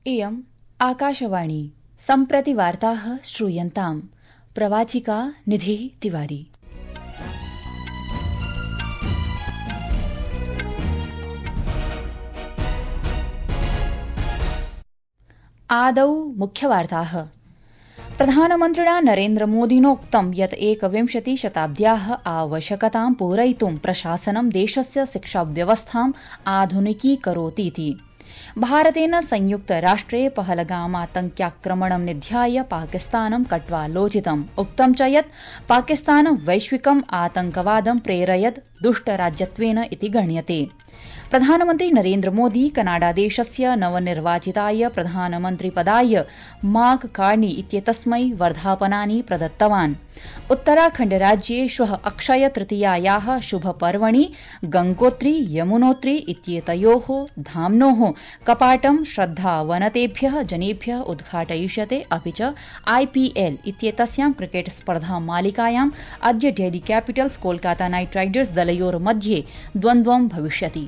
इयम् आकाशवाणी सम्प्रति वार्ताः श्रूयन्ताम् प्रवाचिका निधिः तिवारी। आदौ मुख्यवार्ताः। प्रधानमन्त्रिणा नरेन्द्रमोदिनोक्तं यत् 21 शताब्द्याः आवश्यकतां पूरयितुं प्रशासनं देशस्य शिक्षाव्यवस्थाम् आधुनिकीकरोतीति। भारतेन संयुक्तराष्ट्रे पहलगामातङ्क्याक्रमणं निध्याय पाकिस्तानं कट्वालोचितम्। उक्तं च यत् पाकिस्तानं वैश्विकम् आतङ्कवादं प्रेरयद् दुष्टराज्यत्वेन इति गण्यते। प्रधानमन्त्री नरेन्द्रमोदी कनाडादेशस्य नवनिर्वाचिताय प्रधानमन्त्रिपदाय मार्क कार्नी इत्येतस्मै वर्धापनानि प्रदत्तवान्। उत्तराखण्डराज्ये श्वः अक्षय तृतीयायाः शुभपर्वणि गंगोत्री यमुनोत्री इत्येतयोः धाम्नोः कपाटं श्रद्धावनतेभ्यः जनेभ्यः उद्घाटयिष्यते। अपि च IPL इत्येतस्यां क्रिकेट स्पर्धा मालिकायाम् अद्य Delhi capitals Kolkata knight riders दलयोर्मध्ये द्वन्द्वं भविष्यति।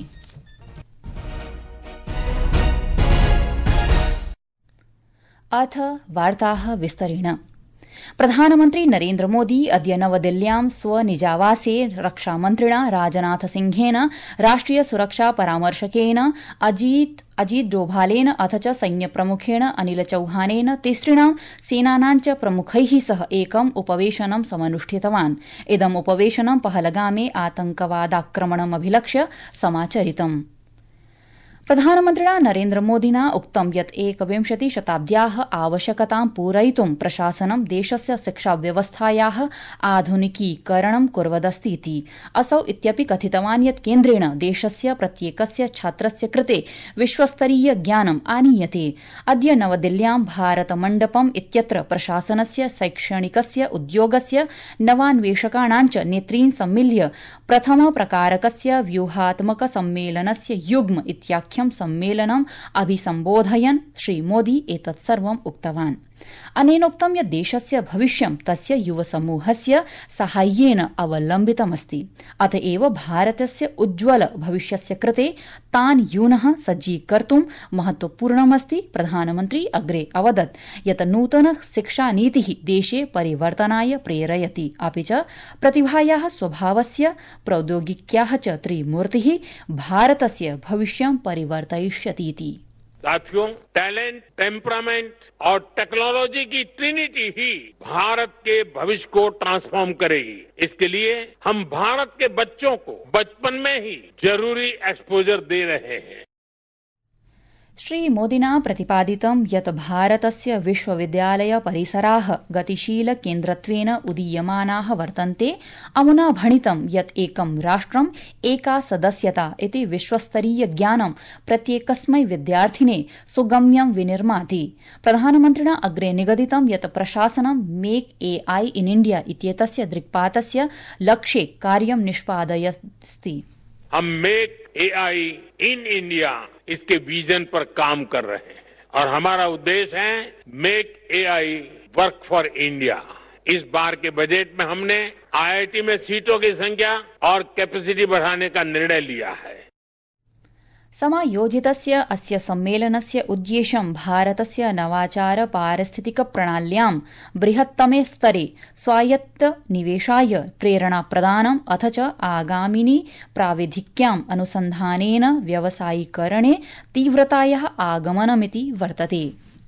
अथ वार्ताः विस्तरेण। प्रधानमन्त्री नरेन्द्रमोदी अद्य नवदिल्ल्यां स्वनिजावासे रक्षामन्त्रिणा राजनाथसिंहेन राष्ट्रिय सुरक्षा परामर्शकेन अजीत डोभालेन अथ च सैन्यप्रमुखेण अनिल चौहानेन तिसृणां सेनानां च प्रमुखैः सह एकम् उपवेशनं समनुष्ठितवान्। इदम् उपवेशनं पहलगामे आतङ्कवादाक्रमणमभिलक्ष्य समाचरितम्। प्रधानमन्त्रिणा नरेन्द्रमोदिना उक्तं यत् 21 शताब्द्याः आवश्यकतां पूरयितुं प्रशासनं देशस्य शिक्षाव्यवस्थायाः आधुनिकीकरणं कुर्वदस्तीति। असौ इत्यपि कथितवान् यत् केन्द्रेण देशस्य प्रत्येकस्य छात्रस्य कृते विश्वस्तरीय ज्ञानम् आनीयते। अद्य नवदिल्ल्यां भारतमण्डपम् इत्यत्र प्रशासनस्य शैक्षणिकस्य उद्योगस्य नवान्वेषकाणां च नेतॄन् सम्मिल्य प्रथम प्रकारकस्य व्यूहात्मक सम्मेलनस्य युग्म इत्याख्यं सम्मेलनम् अभिसम्बोधयन् श्रीमोदी एतत्सर्वम् उक्तवान्। अनेनोक्तं यत् देशस्य भविष्यं तस्य युवसमूहस्य साहाय्येन अवलम्बितमस्ति। अत एव भारतस्य उज्ज्वल भविष्यस्य कृते तान् यूनः सज्जीकर्तुं महत्वपूर्णमस्ति। प्रधानमन्त्री अग्रे अवदत् यत् नूतन शिक्षानीतिः देशे परिवर्तनाय प्रेरयति। अपि च प्रतिभायाः स्वभावस्य प्रौद्योगिक्याः च त्रिमूर्तिः भारतस्य भविष्यं परिवर्तयिष्यतीति। साथियों, टैलेंट, टेम्परामेंट और टेक्नोलॉजी की ट्रिनिटी ही भारत के भविष्य को ट्रांसफॉर्म करेगी। इसके लिए हम भारत के बच्चों को बचपन में ही जरूरी एक्सपोजर दे रहे हैं। श्रीमोदिना प्रतिपादितं यत् भारतस्य विश्वविद्यालय परिसराः गतिशील केन्द्रत्वेन उदीयमानाः वर्तन्ते। अमुना भणितं यत् एकं राष्ट्रम् एका सदस्यता इति विश्वस्तरीय ज्ञानं प्रत्येकस्मै विद्यार्थिने सुगम्यं विनिर्माति। प्रधानमन्त्रिणा अग्रे निगदितं यत् प्रशासनं मेक AI इन इंडिया इत्येतस्य दृक्पातस्य लक्ष्ये कार्यं निष्पादयति। हम मेक AI इन इंडिया इसके विजन पर काम कर रहे हैं और हमारा उद्देश्य है मेक AI वर्क फॉर इंडिया। इस बार के बजट में हमने IIT में सीटों की संख्या और कैपेसिटी बढ़ाने का निर्णय लिया है। समायोजितस्य अस्य सम्मेलनस्य उद्देश्यं भारतस्य नवाचार पारिस्थितिक प्रणाल्यां बृहत्तमे स्तरे स्वायत्त निवेशाय प्रेरणा प्रदानम् अथ च आगामिनि प्राविधिक्याम् अनुसन्धानेन व्यावसायीकरणे तीव्रतायाः आगमनमिति वर्तते।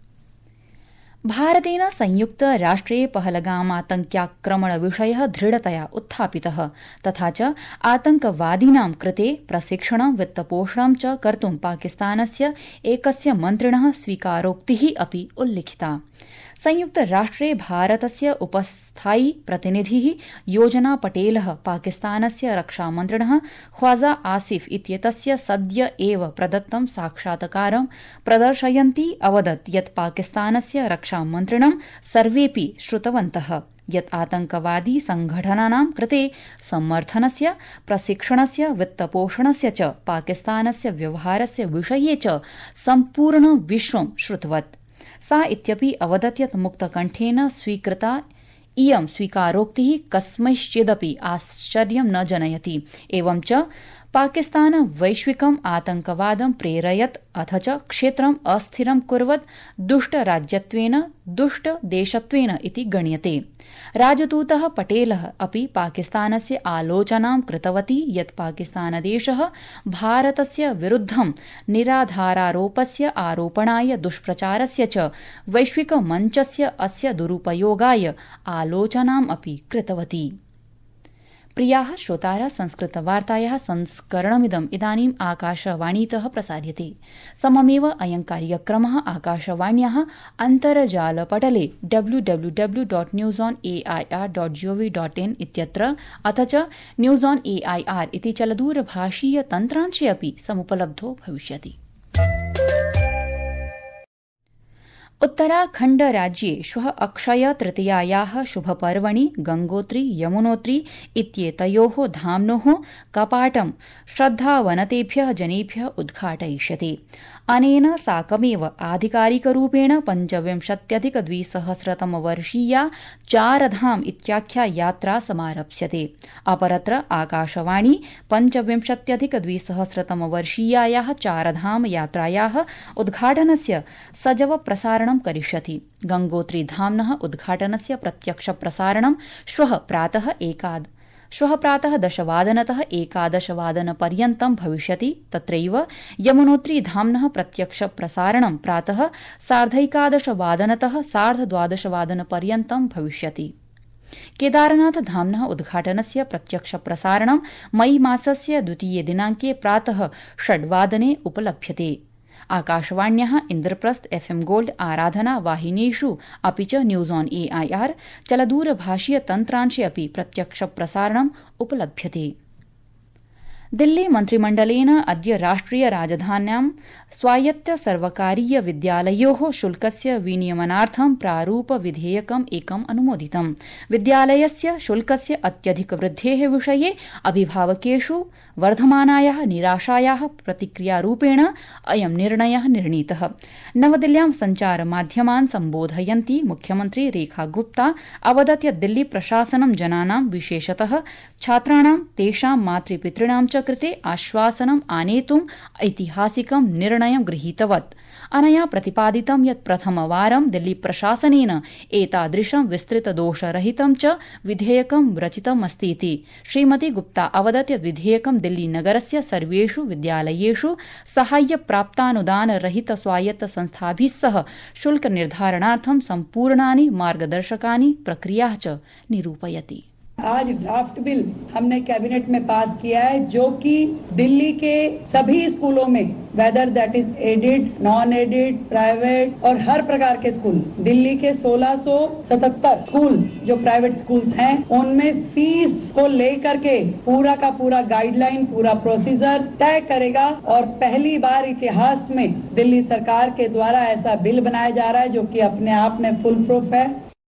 भारतेन संयुक्त राष्ट्रे पहलगामातङ्क्याक्रमणविषयः दृढतया उत्थापितः। तथा च आतङ्कवादिनां कृते प्रशिक्षणं वित्तपोषणं च कर्तुं पाकिस्तानस्य एकस्य मन्त्रिणः स्वीकारोक्तिः अपि उल्लिखिता। संयुक्त राष्ट्रे भारतस्य उपस्थायी प्रतिनिधिः योजना पटेलः पाकिस्तानस्य रक्षामन्त्रिणः ख्वाजा आसिफ इत्येतस्य सद्य एव प्रदत्तं साक्षात्कारं प्रदर्शयन्ती अवदत् यत् पाकिस्तानस्य रक्षामन्त्रिणं सर्वेपि श्रुतवन्तः यत् आतङ्कवादी संघटनानां कृते समर्थनस्य, प्रशिक्षणस्य, वित्तपोषणस्य च पाकिस्तानस्य व्यवहारस्य विषये च सम्पूर्णं विश्वं श्रुतवत्। सा इत्यपि अवदत् यत् मुक्तकण्ठेन स्वीकृता इयं स्वीकारोक्तिः कस्मैश्चिदपि आश्चर्यं न जनयति। एवं च पाकिस्तान वैश्विकम् आतंकवादं प्रेरयत् अथ च क्षेत्रम् अस्थिरं कुर्वत् दुष्टराज्यत्वेन दुष्टदेशत्वेन इति गण्यते। राजदूतः पटेलः अपि पाकिस्तानस्य आलोचनां कृतवती यत् पाकिस्तानदेशः भारतस्य विरुद्धं निराधारारोपस्य आरोपणाय दुष्प्रचारस्य च वैश्विकमञ्चस्य अस्य दुरुपयोगाय आलोचनाम् अपि कृतवती। प्रियाः श्रोतारः, संस्कृतवार्तायाः संस्करणमिदम् इदानीम् आकाशवाणीतः प्रसार्यते। सममेव अयं कार्यक्रमः आकाशवाण्याः अन्तर्जालपटले www.newsonair.gov.in इत्यत्र अथ च न्यूज़ ऑन AIR इति चलदूरभाषीय तन्त्रांशे अपि समुपलब्धो भविष्यति। उत्तराखण्ड राज्ये श्वः अक्षय तृतीयायाः शुभपर्वणि गंगोत्री यमुनोत्री इत्येतयोः धाम्नोः कपाटं श्रद्धावनतेभ्यः जनेभ्यः उद्घाटयिष्यते। अनेन साकमेव आधिकारिकरूपेण 25,200तमवर्षीया चारधाम इत्याख्या यात्रा समारप्स्यते। अपरत्र आकाशवाणी 25,200तमवर्षीयायाः चारधाम यात्रायाः उद्घाटनस्य सजव प्रसारणं करिष्यति। गंगोत्री धाम्नः उद्घाटनस्य प्रत्यक्ष प्रसारणं श्वः प्रातः 10:00 11:00 भविष्यति। तत्रैव यमुनोत्री धाम्नः प्रत्यक्ष प्रसारणं प्रातः 11:30 12:30 भविष्यति। केदारनाथ धाम्नः उद्घाटनस्य प्रत्यक्ष प्रसारणं मई मासस्य 2 दिनाङ्के प्रातः 6:00 उपलभ्यते। आकाशवाण्याः इन्द्रप्रस्थ FM गोल्ड आराधना वाहिनीषु अपि च न्यूज़ ऑन AIR चलदूरभाषीय तन्त्रांशे अपि प्रत्यक्ष प्रसारणम् उपलभ्यते। दिल्ली मन्त्रिमण्डलेन अद्य राष्ट्रिय राजधान्यां स्वायत्त सर्वकारीय विद्यालयोः शुल्कस्य विनियमनार्थं प्रारूप विधेयकम् एकम् अनुमोदितम्। विद्यालयस्य शुल्कस्य अत्यधिक वृद्धेः विषये अभिभावकेषु वर्धमानायाः निराशायाः प्रतिक्रियारूपेण अयं निर्णयः निर्णीतः। नवदिल्ल्यां सञ्चारमाध्यमान् सम्बोधयन्ती मुख्यमन्त्री रेखा गुप्ता अवदत् यत् दिल्ली प्रशासनं जनानां विशेषतः छात्राणां तेषां मातृपितॄणां च कृते आश्वासनम् आनेतुम् ऐतिहासिकं निर्णयं गृहीतवत्। अनया प्रतिपादितं यत् प्रथमवारं दिल्ली प्रशासनेन एतादृशं विस्तृतदोषरहितं च विधेयकं रचितमस्तीति। श्रीमती गुप्ता अवदत् यत् विधेयकं दिल्लीनगरस्य सर्वेषु विद्यालयेषु साहाय्यप्राप्तानुदानरहित स्वायत्त संस्थाभिः सह शुल्कनिर्धारणार्थं सम्पूर्णानि मार्गदर्शकानि प्रक्रियाः च निरूपयति। आज ड्राफ्ट बिल हमने कैबिनेट में पास किया है जो कि दिल्ली के सभी स्कूलों में whether that is aided, non aided, private और हर प्रकार के स्कूल, दिल्ली के 1677 स्कूल जो प्राइवेट स्कूल्स हैं उनमें फीस को लेकर के पूरा का पूरा गाइडलाइन, पूरा प्रोसीजर तय करेगा। और पहली बार इतिहास में दिल्ली सरकार के द्वारा ऐसा बिल बनाया जा रहा है जो कि अपने आप में फुल प्रूफ है।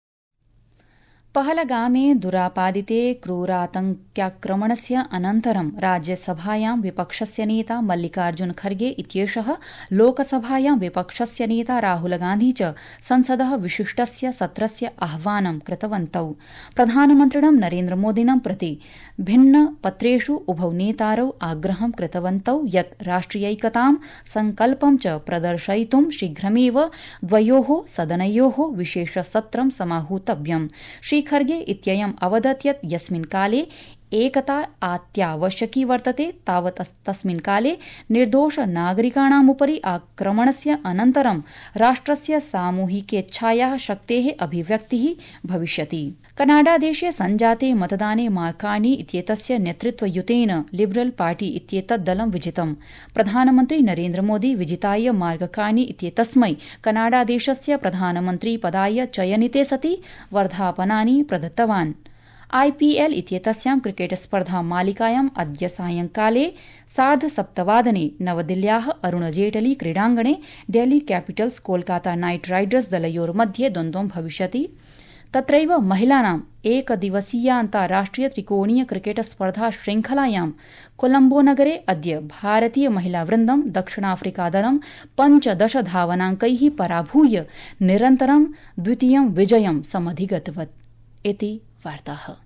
पहलगामे दुरापादिते क्रूरातङ्क्याक्रमणस्य अनन्तरं राज्यसभायां विपक्षस्य नेता मल्लिकार्जुन खर्गे इत्येषः लोकसभायां विपक्षस्य नेता राहुलगान्धी च संसदः विशिष्टस्य सत्रस्य आह्वानं कृतवन्तौ। प्रधानमन्त्रिणं नरेन्द्रमोदिनं प्रति भिन्नपत्रेषु उभौ नेतारौ आग्रहं कृतवन्तौ यत् राष्ट्रियैकतां संकल्पं च प्रदर्शयितुं शीघ्रमेव द्वयोः सदनयोः विशेषसत्रं समाहूतव्यम्। श्री खर्गे इत्ययम् अवदत् यत् यस्मिन् काले एकता अत्यावश्यकी वर्तते तावत् तस्मिन् काले निर्दोष नागरिकाणामुपरि आक्रमणस्य अनन्तरं राष्ट्रस्य सामूहिकेच्छायाः शक्तेः अभिव्यक्तिः भविष्यति। कनाडादेशे सञ्जाते मतदाने मार्कानी इत्येतस्य नेतृत्वयुतेन लिबरल पार्टी इत्येतत् दलं विजितम्। प्रधानमन्त्री नरेन्द्रमोदी विजिताय मार्कानी इत्येतस्मै कनाडादेशस्य प्रधानमन्त्री पदाय चयनिते सति वर्धापनानि प्रदत्तवान्। IPL इत्येतस्यां क्रिकेट स्पर्धा मालिकायाम् अद्य सायंकाले 7:30 नवदिल्ल्याः अरुणजेटली क्रीडाङ्गणे Delhi capitals Kolkata knight riders दलयोर्मध्ये द्वन्द्वं भविष्यति। तत्रैव महिलानाम् एकदिवसीया अन्ताराष्ट्रिय त्रिकोणीय क्रिकेट स्पर्धा श्रृंखलायां कोलम्बोनगरे अद्य भारतीय महिलावृन्दं दक्षिणाफ्रिकादलं 15 धावनाङ्कैः पराभूय निरन्तरं द्वितीयं विजयं समधिगतवत्। इति वार्ताः।